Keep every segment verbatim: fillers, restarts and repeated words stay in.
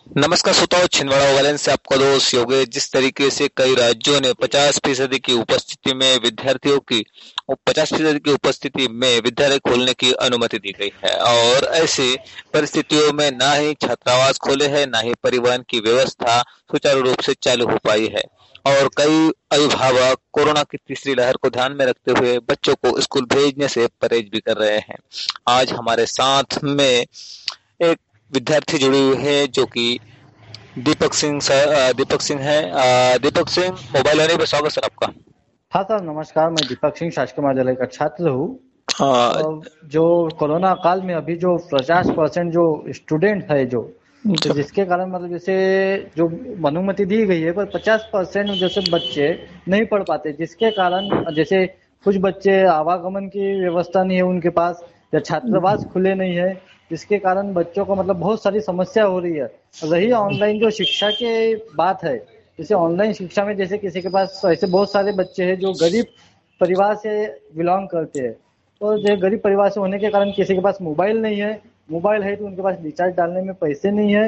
नमस्कार श्रोताओं, छिंदवाड़ा वाले से आपका दोस्त योगेश। जिस तरीके से कई राज्यों ने पचास फीसदी की उपस्थिति में विद्यार्थियों की पचास फीसदी की उपस्थिति में विद्यालय खोलने की अनुमति दी गई है, और ऐसी परिस्थितियों में ना ही छात्रावास खोले हैं, ना ही परिवहन की व्यवस्था सुचारू रूप से चालू हो पाई है। और कई अभिभावक कोरोना की तीसरी लहर को ध्यान में रखते हुए बच्चों को स्कूल भेजने से परहेज भी कर रहे हैं। आज हमारे साथ में एक विद्यार्थी जुड़े हुए हैं जो कि दीपक सिंह सर अ, दीपक सिंह है। अ, दीपक सिंह, मोबाइल लाने पे स्वागत सर आपका। हाँ सर, नमस्कार। मैं दीपक सिंह शासकीय महाविद्यालय का छात्र हूँ। अ, और जो कोरोना काल में अभी जो पचास परसेंट जो स्टूडेंट है जो तो जो- जिसके कारण मतलब जैसे जो अनुमति दी गई है, पर पचास परसेंट जैसे बच्चे नहीं पढ़ पाते, जिसके कारण जैसे कुछ बच्चे आवागमन की व्यवस्था नहीं है उनके पास, या छात्रावास खुले नहीं है, जिसके कारण बच्चों को मतलब बहुत सारी समस्या हो रही है। रही ऑनलाइन जो शिक्षा की बात है, जैसे ऑनलाइन शिक्षा में जैसे किसी के पास ऐसे बहुत सारे बच्चे हैं जो गरीब परिवार से बिलोंग करते हैं, तो जो गरीब परिवार से होने के कारण किसी के पास मोबाइल नहीं है, मोबाइल है तो उनके पास रिचार्ज डालने में पैसे नहीं है,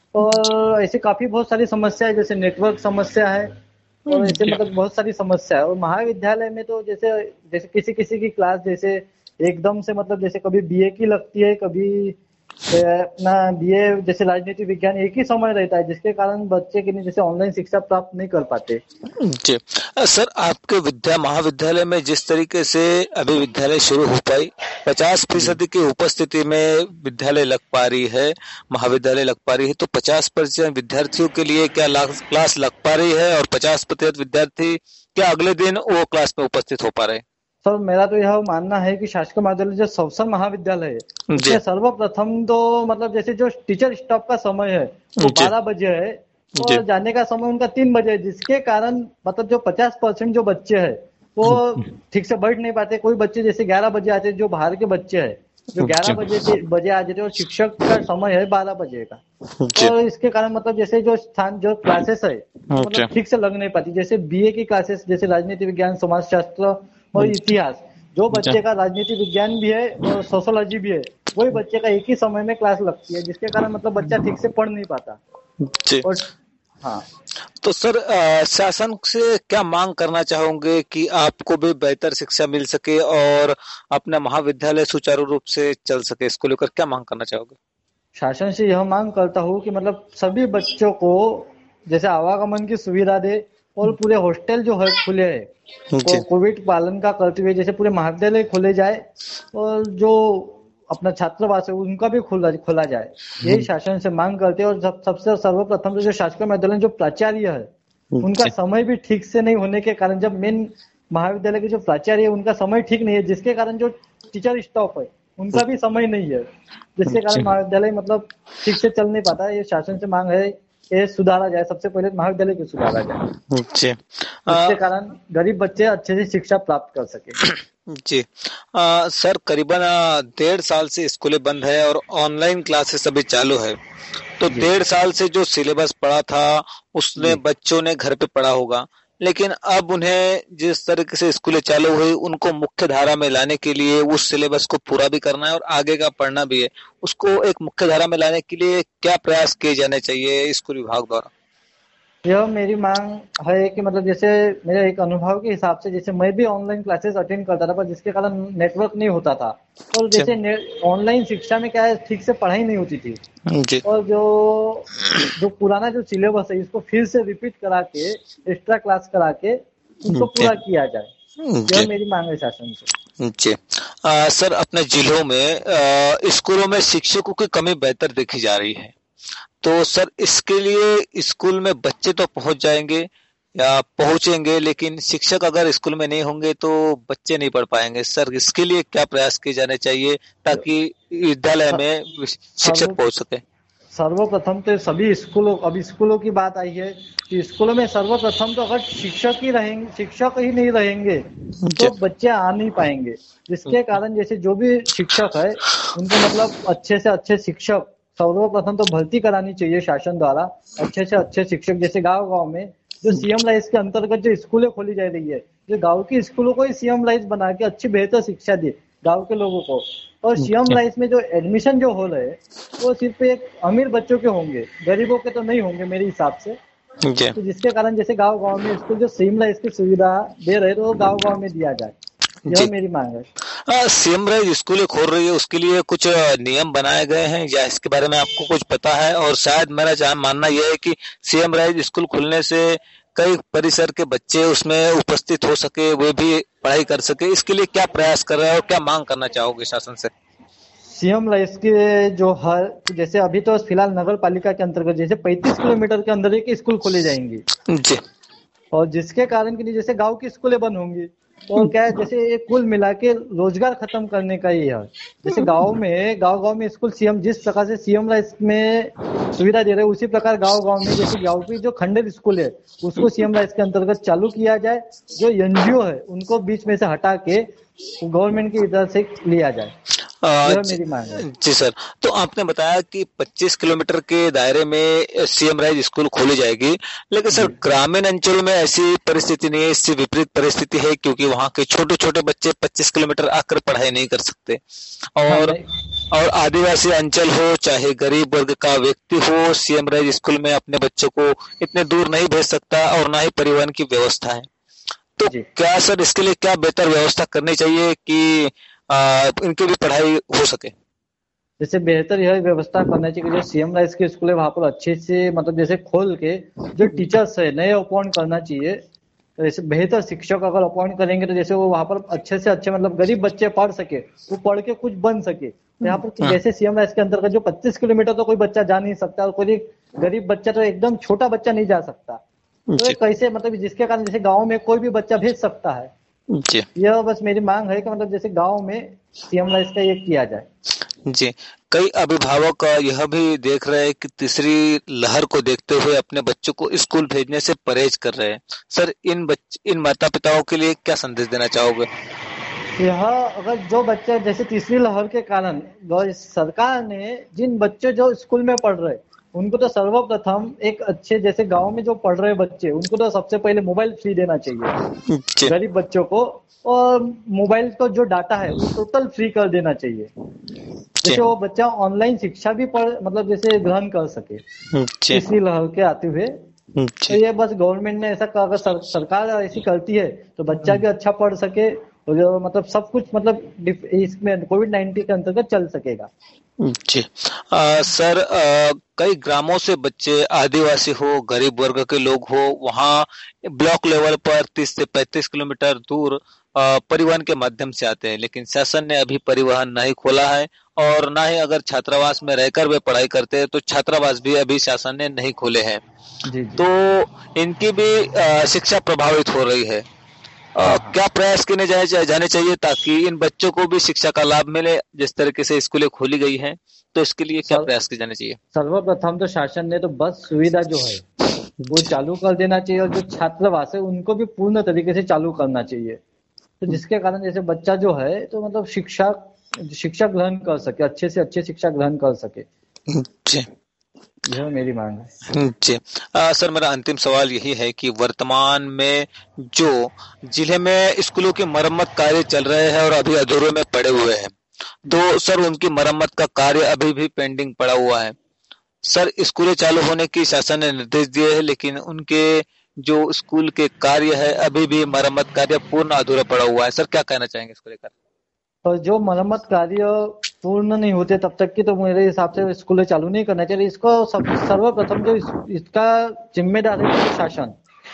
और ऐसे काफी बहुत सारी समस्या है, जैसे नेटवर्क समस्या है, और ऐसे जी। मतलब बहुत सारी समस्या है। और महाविद्यालय में तो जैसे जैसे किसी किसी की क्लास जैसे एकदम से मतलब जैसे कभी बीए की लगती है, कभी अ, अपना बीए जैसे राजनीति विज्ञान एक ही समय रहता है, जिसके कारण बच्चे के लिए जैसे ऑनलाइन शिक्षा प्राप्त नहीं कर पाते। जी। अ, सर, आपके विद्या महाविद्यालय में जिस तरीके से अभी विद्यालय शुरू हो पाई, पचास जी। फीसदी की उपस्थिति में विद्यालय लग पा रही है, महाविद्यालय लग पा रही है, तो पचास प्रतिशत विद्यार्थियों के लिए क्या ला- क्लास लग पा रही है, और पचास प्रतिशत विद्यार्थी क्या अगले दिन वो क्लास में उपस्थित हो पा रहे सर, मेरा तो यह मानना है कि शासकीय महाविद्यालय जो सबसे महाविद्यालय है, हैं? जी। उसमें सर्वप्रथम तो मतलब जैसे जो टीचर स्टाफ का समय है वो जी। बारह बजे है, जी। और जाने का समय उनका तीन बजे है, जिसके कारण मतलब जो पचास परसेंट जो बच्चे हैं वो ठीक से बैठ नहीं पाते। कोई बच्चे जैसे ग्यारह बजे आते हैं, जो बाहर के बच्चे हैं जो ग्यारह जी। बजे के बजे आ जाते हैं, और शिक्षक का समय है बारह बजे का। जी। और इसके कारण मतलब जैसे जो स्थान जो क्लासेस है वो जी। मतलब ठीक से लग नहीं पाती, जैसे बीए की क्लासेस जैसे राजनीति विज्ञान, समाजशास्त्र और इतिहास, जो जी। बच्चे का राजनीति विज्ञान भी है और सोशोलॉजी भी है, वही बच्चे का एक ही समय में क्लास लगती है, जिसके कारण मतलब बच्चा ठीक से पढ़ नहीं पाता। जी। और हाँ तो सर, अ, शासन से क्या मांग करना चाहोगे कि आपको भी बेहतर शिक्षा मिल सके और अपना महाविद्यालय सुचारू रूप से चल सके? इसको लेकर क्या मांग करना चाहोगे? शासन से यह मांग करता हूँ कि मतलब सभी बच्चों को जैसे आवागमन की सुविधा दे, और पूरे हॉस्टल जो है खुले है, को जी। कोविड पालन का करते हुए जैसे पूरे महाविद्यालय खोले जाए, और जो अपना छात्रावास है उनका भी खोला खोला जाए, यही शासन से मांग करते हैं। और सब सबसे सर्वप्रथम तो जो शासकीय महाविद्यालय जो प्राचार्य है उनका जी। समय भी ठीक से नहीं होने के कारण, जब मेन महाविद्यालय के जो प्राचार्य है उनका समय ठीक नहीं है, जिसके कारण जो टीचर स्टाफ है उनका भी समय नहीं है, जिसके कारण जी। महाविद्यालय मतलब ठीक से चल नहीं पाता है। ये शासन से मांग है कि सुधारा जाए, सबसे पहले महाविद्यालय को सुधारा जाए, जी। अ, जिसके कारण गरीब बच्चे अच्छे से शिक्षा प्राप्त कर सके। जी। अ, सर, करीबन अ, डेढ़ साल से स्कूलें बंद है और ऑनलाइन क्लासेस अभी चालू है। तो जी। डेढ़ साल से जो सिलेबस पढ़ा था उसने जी। बच्चों ने घर पे पढ़ा होगा, लेकिन अब उन्हें जिस तरीके से स्कूलें चालू हुई, उनको मुख्य धारा में लाने के लिए उस सिलेबस को पूरा भी करना है और आगे का पढ़ना भी है। उसको एक मुख्य धारा में लाने के लिए क्या प्रयास किए जाने चाहिए स्कूल विभाग द्वारा? यह मेरी मांग है कि मतलब जैसे मेरे एक अनुभव के हिसाब से, जैसे मैं भी ऑनलाइन क्लासेस अटेंड करता था, पर जिसके कारण नेटवर्क नहीं होता था, और जी। जैसे ऑनलाइन शिक्षा में क्या है, ठीक से पढ़ाई नहीं होती थी, जी। और जो जो पुराना जो सिलेबस है इसको फिर से रिपीट करा के, एक्स्ट्रा क्लास करा के उसको जी। पूरा किया जाए, यह जी। मेरी मांग है शासन से। जी। अ, सर, अपने जिलों में अ, स्कूलों में शिक्षकों की कमी बेहतर देखी जा रही है। तो सर, इसके लिए स्कूल में बच्चे तो पहुंच जाएंगे या पहुंचेंगे, लेकिन शिक्षक अगर स्कूल में नहीं होंगे तो बच्चे नहीं पढ़ पाएंगे। सर, इसके लिए क्या प्रयास किए जाने चाहिए ताकि विद्यालय में शिक्षक सर्व पहुंच सके? सर्वप्रथम तो सभी स्कूलों, अब स्कूलों की बात आई है, कि स्कूलों में सर्वप्रथम तो अगर शिक्षक ही रहेंगे, शिक्षक ही नहीं रहेंगे जी। तो बच्चे आ नहीं पाएंगे, जिसके कारण जैसे जो भी शिक्षक है उनको मतलब अच्छे से अच्छे शिक्षक सर्वप्रथम तो भर्ती करानी चाहिए शासन द्वारा। अच्छे से अच्छे शिक्षक जैसे गांव गांव में जो सीएम लाइफ के अंतर्गत जो स्कूलें खोली जा रही है, जो गांव की स्कूलों को ही सीएम लाइफ बना के अच्छी बेहतर शिक्षा दे गांव के लोगों को, और सीएम राइस में जो एडमिशन जो हो रहे वो सिर्फ एक अमीर बच्चों के होंगे, गरीबों के तो नहीं होंगे मेरे हिसाब से। जी तो जिसके कारण जैसे गांव गांव में स्कूल जो सीएम राइस की सुविधा दे रहे तो वो गांव गांव में दिया जाए, यह जी मेरी मांग है। हाँ, सीएम राइज स्कूलें खोल रही है, उसके लिए कुछ अ, नियम बनाए गए हैं या इसके बारे में आपको कुछ पता है? और शायद मेरा जहाँ मानना यह है कि सीएम राइज स्कूल खुलने से कई परिसर के बच्चे उसमें उपस्थित हो सके, वे भी पढ़ाई कर सके, इसके लिए क्या प्रयास कर रहे हैं और क्या मांग करना चाहोगे शासन से? सीएम राइस के जो हर जैसे अभी तो फिलहाल नगर पालिका के अंतर्गत जैसे पैंतीस किलोमीटर के अंदर एक स्कूल खोली जाएंगी, जी और जिसके कारण कि जैसे गांव की स्कूलें बंद होंगी और क्या है जैसे ये कुल मिला के रोजगार खत्म करने का ही है। जैसे गांव में गांव गांव में स्कूल सीएम जिस प्रकार से सीएम राइस में सुविधा दे रहे हैं उसी प्रकार गांव गांव में जैसे गांव की जो खंडित स्कूल है उसको सीएम राइस के अंतर्गत चालू किया जाए। जो एनजीओ है उनको बीच में से हटा के गवर्नमेंट की तरफ से लिया जाए, अ, यह जी मेरी मांग है। जी सर, तो आपने बताया कि पच्चीस किलोमीटर के दायरे में सीएम राइज स्कूल खोली जाएगी, लेकिन सर जी ग्रामीण अंचलों में ऐसी परिस्थिति नहीं है, इससे विपरीत परिस्थिति है, क्योंकि वहाँ के छोटे छोटे बच्चे पच्चीस किलोमीटर आकर पढ़ाई नहीं कर सकते। हाँ और नहीं और आदिवासी अंचल हो चाहे गरीब वर्ग का व्यक्ति हो, सीएम राइज स्कूल में अपने बच्चों को इतने दूर नहीं भेज सकता और ना ही परिवहन की व्यवस्था है। तो जी क्या सर इसके लिए क्या बेहतर व्यवस्था करनी चाहिए कि आ, इनकी भी पढ़ाई हो सके? जैसे बेहतर यह व्यवस्था करना चाहिए कि जो सीएम राइस के स्कूल है वहां पर अच्छे से मतलब जैसे खोल के जो टीचर्स है नए अपॉइंट करना चाहिए। तो जैसे बेहतर शिक्षक अगर अपॉइंट करेंगे तो जैसे वो वहां पर अच्छे से अच्छे मतलब गरीब बच्चे पढ़ सके, वो पढ़ के कुछ बन सके। तो यहाँ पर हाँ जैसे सीएम राइस के अंतर्गत जो पच्चीस किलोमीटर तो कोई बच्चा जा नहीं सकता और कोई गरीब बच्चा तो एकदम छोटा बच्चा नहीं जा सकता। तो ये जी कैसे मतलब जिसके कारण जैसे गाँव में कोई भी बच्चा भेज सकता है। जी यह बस मेरी मांग है कि मतलब जैसे गाँव में सीएम राइस का ये किया जाए। जी कई अभिभावक यह भी देख रहे हैं कि तीसरी लहर को देखते हुए अपने बच्चों को स्कूल भेजने से परहेज कर रहे हैं। सर इन बच इन माता पिताओं के लिए क्या संदेश देना चाहोगे? यह अगर जो बच्चे जैसे तीसरी लहर के कारण गौ- सरकार ने जिन बच्चे जो स्कूल में पढ़ रहे उनको तो सर्वप्रथम एक अच्छे जैसे गांव में जो पढ़ रहे बच्चे उनको तो सबसे पहले मोबाइल फ्री देना चाहिए जी गरीब बच्चों को। और मोबाइल का जो डाटा है वो टोटल फ्री कर देना चाहिए, जी जैसे वो बच्चा ऑनलाइन शिक्षा भी पढ़ मतलब जैसे ग्रहण कर सके जी तीसरी लहर के आते हुए। तो जी ये बस गवर्नमेंट ने ऐसा अगर सर, सरकार ऐसी करती है तो बच्चा भी अच्छा पढ़ सके और जो मतलब सब कुछ मतलब डिफ- इसमें कोविड नाइन्टीन के अंतर्गत चल सकेगा। जी आ, सर आ, कई ग्रामों से बच्चे आदिवासी हो गरीब वर्ग के लोग हो वहाँ ब्लॉक लेवल पर तीस से पैंतीस किलोमीटर दूर आ, परिवहन के माध्यम से आते हैं, लेकिन शासन ने अभी परिवहन नहीं खोला है और ना ही अगर छात्रावास में रहकर वे पढ़ाई करते हैं तो छात्रावास भी अभी शासन ने नहीं खोले हैं। जी जी तो इनकी भी आ, शिक्षा प्रभावित हो रही है। अ, हाँ हाँ। क्या प्रयास किए जाए जाने चाहिए ताकि इन बच्चों को भी शिक्षा का लाभ मिले? जिस तरीके से स्कूलें खोली गई हैं, तो इसके लिए क्या सर प्रयास किए जाने चाहिए? सर्वप्रथम तो शासन ने तो बस सुविधा जो है वो जी चालू कर देना चाहिए और जो छात्रावास है उनको भी पूर्ण तरीके से चालू करना चाहिए। तो जिसके कारण जैसे बच्चा जो है तो मतलब शिक्षा शिक्षा ग्रहण कर सके, अच्छे से अच्छे शिक्षा ग्रहण कर सके, जी यह मेरी मांग है। जी अ, सर मेरा अंतिम सवाल यही है कि वर्तमान में जो जिले में स्कूलों की मरम्मत कार्य चल रहे हैं और अभी अधूरे में पड़े हुए हैं, जी तो सर उनकी मरम्मत का कार्य अभी भी पेंडिंग पड़ा हुआ है। सर स्कूलें चालू होने की शासन ने निर्देश दिए हैं, लेकिन उनके जो स्कूल के कार्य है अभी भी मरम्मत कार्य पूर्ण अधूरा पड़ा हुआ है। सर क्या कहना चाहेंगे इसको लेकर? और जो मरम्मत कार्य पूर्ण नहीं होते तब तक की तो मेरे हिसाब से स्कूलें चालू नहीं करना चाहिए। इसको सब सर्वप्रथम जो इस, इसका जिम्मेदार है वो शासन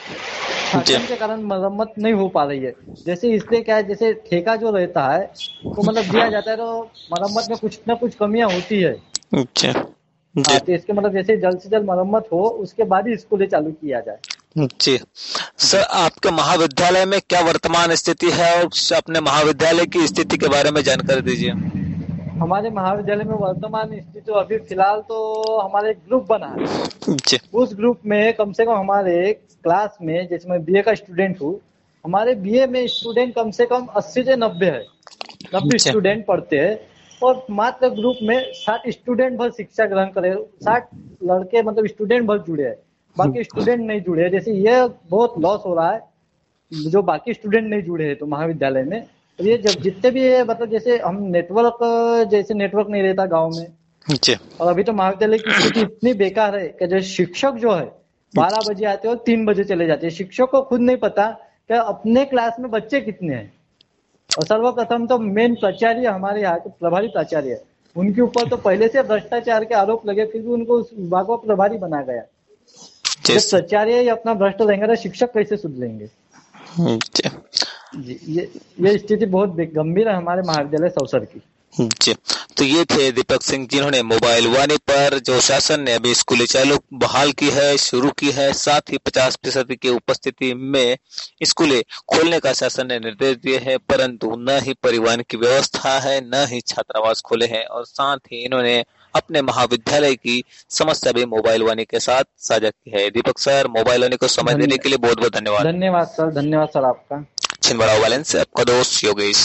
जी शासन के कारण मरम्मत नहीं हो पा रही है। जैसे इसलिए क्या है जैसे ठेका जो रहता है वो मतलब दिया जाता है तो मरम्मत में कुछ ना कुछ कमियां होती है। जी जी हाँ तो इसके मतलब जैसे जल्द से जल्द मरम्मत हो उसके बाद ही स्कूलें चालू किया जाए। जी सर, जी आपके महाविद्यालय में क्या वर्तमान स्थिति है और अपने महाविद्यालय की स्थिति के बारे में जानकारी दीजिए। हमारे महाविद्यालय में वर्तमान स्थिति तो अभी फिलहाल तो हमारे एक ग्रुप बना है। जी उस ग्रुप में कम से कम हमारे क्लास में जैसे मैं बीए का स्टूडेंट हूँ, हमारे बीए में स्टूडेंट कम से कम अस्सी से नब्बे है, नब्बे जी स्टूडेंट पढ़ते हैं और मात्र ग्रुप में साठ स्टूडेंट भर शिक्षा ग्रहण करे, साठ लड़के मतलब स्टूडेंट भर जुड़े हैं, बाकी स्टूडेंट नहीं जुड़े हैं। जैसे ये बहुत लॉस हो रहा है जो बाकी स्टूडेंट नहीं जुड़े हैं तो महाविद्यालय में, और ये जब जितने भी ये मतलब जैसे हम नेटवर्क जैसे नेटवर्क नहीं रहता गांव में, जी और अभी तो महाविद्यालय की स्थिति इतनी बेकार है कि जो शिक्षक जो है बारह बजे आते हैं और तीन बजे चले जाते हैं। शिक्षक को खुद नहीं पता कि अपने क्लास में बच्चे कितने हैं। और सर्वप्रथम तो मेन प्राचार्य हमारे यहाँ के प्रभारी प्राचार्य है, उनके ऊपर तो पहले से भ्रष्टाचार के आरोप लगे, फिर भी उनको उस विभाग को प्रभारी बनाया गया। जब जिस प्राचार्य ही अपना भ्रष्ट रहेंगे तो शिक्षक कैसे सुधरेंगे? जी जी, ये ये स्थिति बहुत गंभीर है हमारे महाविद्यालय सौसर की। जी तो ये थे दीपक सिंह, जिन्होंने मोबाइल वाणी पर जो शासन ने अभी स्कूली चालू बहाल की है, शुरू की है, साथ ही पचास फीसदी की उपस्थिति में स्कूलें खोलने का शासन ने निर्देश दिए हैं, परंतु न ही परिवहन की व्यवस्था है, न ही छात्रावास खोले हैं, और साथ ही इन्होंने अपने महाविद्यालय की समस्या भी मोबाइल वाणी के साथ साझा की है। दीपक सर, मोबाइल वाणी को समय देने के लिए बहुत बहुत धन्यवाद। धन्यवाद सर, धन्यवाद सर आपका। छिंदवाड़ा वालेंस से आपका दोस्त योगेश।